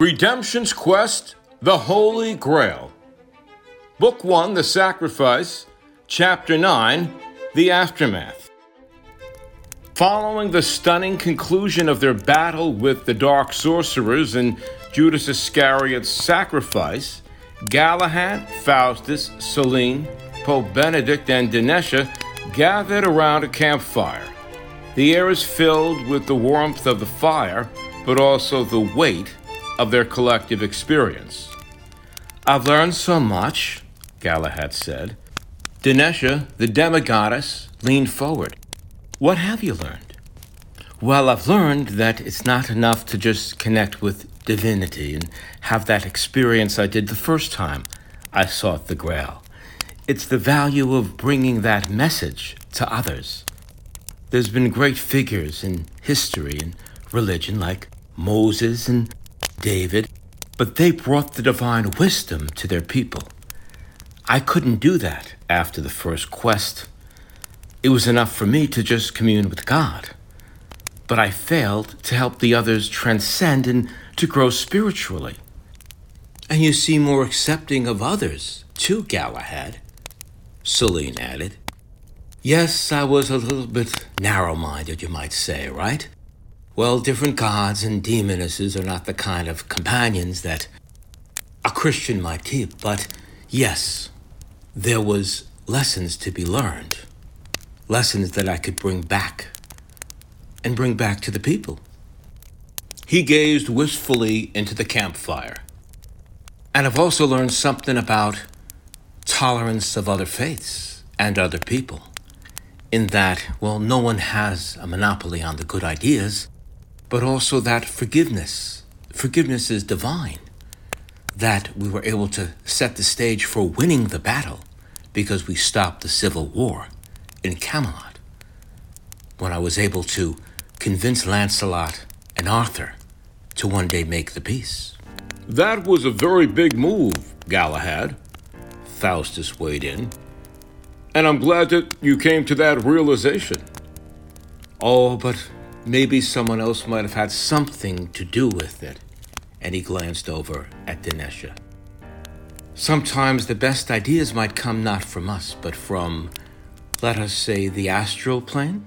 Redemption's Quest, The Holy Grail. Book 1, The Sacrifice, Chapter 9, The Aftermath. Following the stunning conclusion of their battle with the Dark Sorcerers and Judas Iscariot's sacrifice, Galahad, Faustus, Selene, Pope Benedict, and Dinesha gathered around a campfire. The air is filled with the warmth of the fire, but also the weight of their collective experience. "I've learned so much," Galahad said. Dinesha, the demigoddess, leaned forward. "What have you learned?" "Well, I've learned that it's not enough to just connect with divinity and have that experience I did the first time I sought the Grail. It's the value of bringing that message to others. There's been great figures in history and religion like Moses and David, but they brought the divine wisdom to their people. I couldn't do that after the first quest. It was enough for me to just commune with God, but I failed to help the others transcend and to grow spiritually." "And you seem more accepting of others, too, Galahad," Selene added. "Yes, I was a little bit narrow-minded, you might say, right? Well, different gods and demonesses are not the kind of companions that a Christian might keep, but yes, there was lessons to be learned, lessons that I could bring back to the people." He gazed wistfully into the campfire. "And I've also learned something about tolerance of other faiths and other people, in that, well, no one has a monopoly on the good ideas, but also that forgiveness is divine, that we were able to set the stage for winning the battle because we stopped the civil war in Camelot, when I was able to convince Lancelot and Arthur to one day make the peace." "That was a very big move, Galahad," Faustus weighed in. "And I'm glad that you came to that realization." "Oh, but maybe someone else might have had something to do with it," and he glanced over at Dinesha. "Sometimes the best ideas might come not from us, but from, let us say, the astral plane."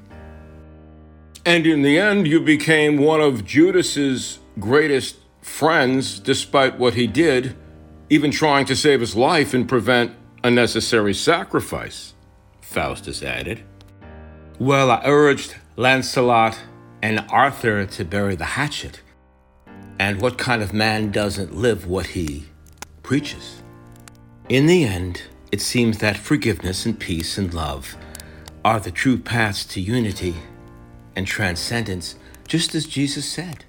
"And in the end, you became one of Judas's greatest friends, despite what he did, even trying to save his life and prevent unnecessary sacrifice," Faustus added. "Well, I urged Lancelot and Arthur to bury the hatchet. And what kind of man doesn't live what he preaches? In the end, it seems that forgiveness and peace and love are the true paths to unity and transcendence, just as Jesus said."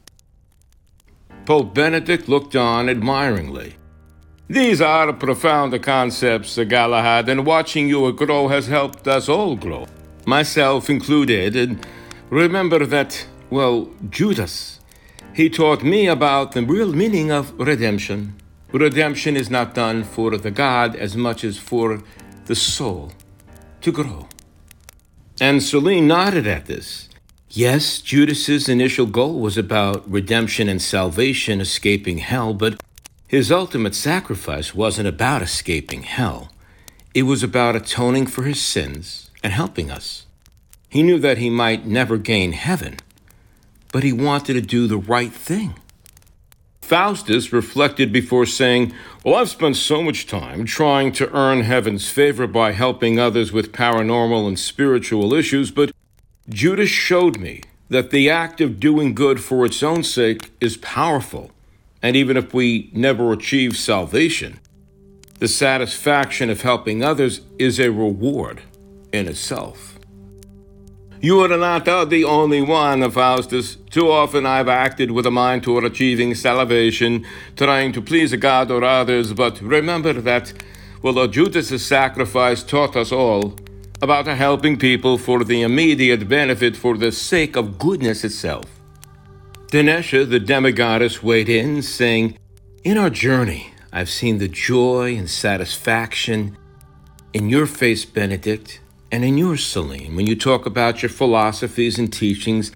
Pope Benedict looked on admiringly. "These are profound concepts, Galahad, and watching you grow has helped us all grow, myself included. And remember that, well, Judas, he taught me about the real meaning of redemption. Redemption is not done for the God as much as for the soul to grow." And Selene nodded at this. Yes, Judas's initial goal was about redemption and salvation, escaping hell, but his ultimate sacrifice wasn't about escaping hell. It was about atoning for his sins and helping us. He knew that he might never gain heaven, but he wanted to do the right thing. Faustus reflected before saying, "Well, I've spent so much time trying to earn heaven's favor by helping others with paranormal and spiritual issues, but Judas showed me that the act of doing good for its own sake is powerful, and even if we never achieve salvation, the satisfaction of helping others is a reward in itself." "You are not the only one, Faustus. Too often I've acted with a mind toward achieving salvation, trying to please God or others, but remember that, well, Judas' sacrifice taught us all about helping people for the immediate benefit for the sake of goodness itself." Dinesha, the demigoddess, weighed in, saying, "In our journey, I've seen the joy and satisfaction in your face, Benedict, and in yours, Selene, when you talk about your philosophies and teachings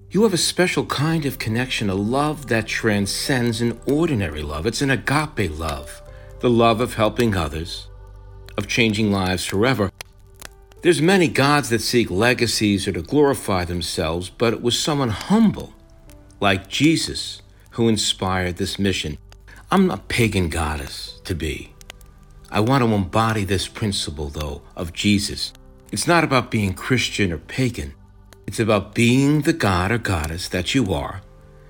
You have a special kind of connection, a love that transcends an ordinary love. It's an agape love, the love of helping others, of changing lives forever. There's many gods that seek legacies or to glorify themselves, but it was someone humble, like Jesus, who inspired this mission. I'm a pagan goddess to be. I want to embody this principle, though, of Jesus. It's not about being Christian or pagan. It's about being the god or goddess that you are,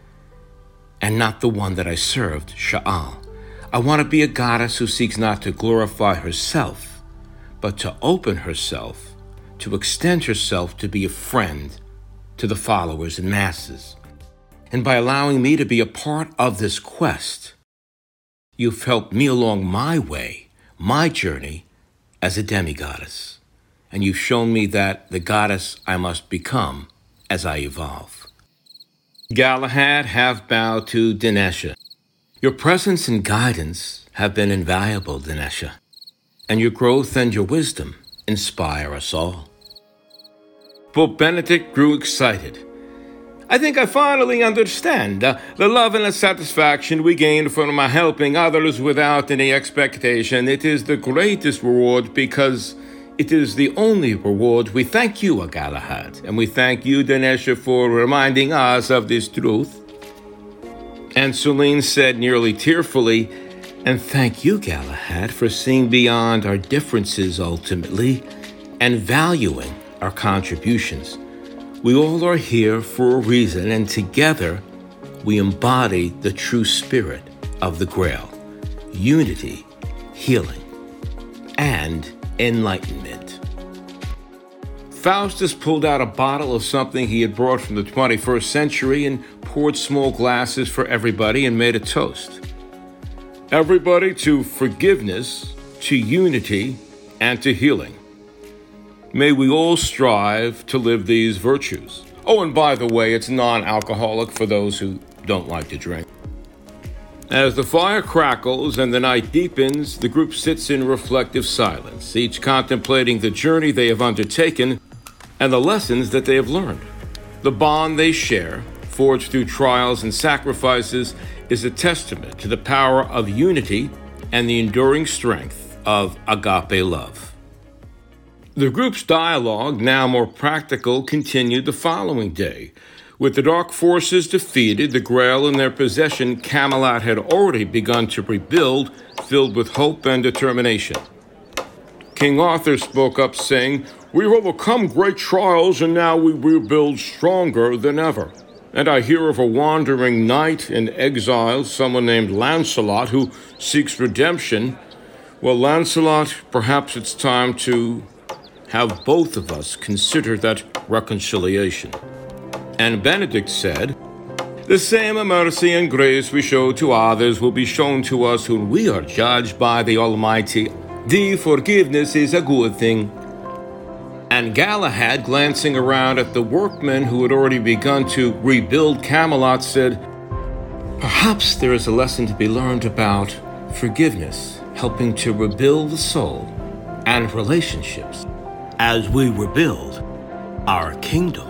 and not the one that I served, Sha'al. I want to be a goddess who seeks not to glorify herself, but to open herself, to extend herself to be a friend to the followers and masses. And by allowing me to be a part of this quest, you've helped me along my way, my journey as a demigoddess. And you've shown me that the goddess I must become as I evolve. Galahad have bowed to Dinesha. Your presence and guidance have been invaluable, Dinesha, and your growth and your wisdom inspire us all. Pope Benedict grew excited. I think I finally understand the love and the satisfaction we gain from helping others without any expectation. It is the greatest reward because it is the only reward. We thank you, Galahad, and we thank you, Dinesha, for reminding us of this truth. And Selene said nearly tearfully, and thank you, Galahad, for seeing beyond our differences ultimately and valuing our contributions. We all are here for a reason, and together we embody the true spirit of the Grail: unity, healing, and enlightenment. Faustus pulled out a bottle of something he had brought from the 21st century and poured small glasses for everybody and made a toast. Everybody to forgiveness, to unity, and to healing. May we all strive to live these virtues. Oh, and by the way, it's non-alcoholic for those who don't like to drink. As the fire crackles and the night deepens, the group sits in reflective silence, each contemplating the journey they have undertaken and the lessons that they have learned. The bond they share, forged through trials and sacrifices, is a testament to the power of unity and the enduring strength of agape love. The group's dialogue, now more practical, continued the following day. With the dark forces defeated, the Grail in their possession, Camelot had already begun to rebuild, filled with hope and determination. King Arthur spoke up, saying, "We've overcome great trials, and now we rebuild stronger than ever. And I hear of a wandering knight in exile, someone named Lancelot, who seeks redemption. Well, Lancelot, perhaps it's time to have both of us consider that reconciliation." And Benedict said, "The same mercy and grace we show to others will be shown to us when we are judged by the Almighty. The forgiveness is a good thing." And Galahad, glancing around at the workmen who had already begun to rebuild Camelot, said, "Perhaps there is a lesson to be learned about forgiveness, helping to rebuild the soul and relationships as we rebuild our kingdom."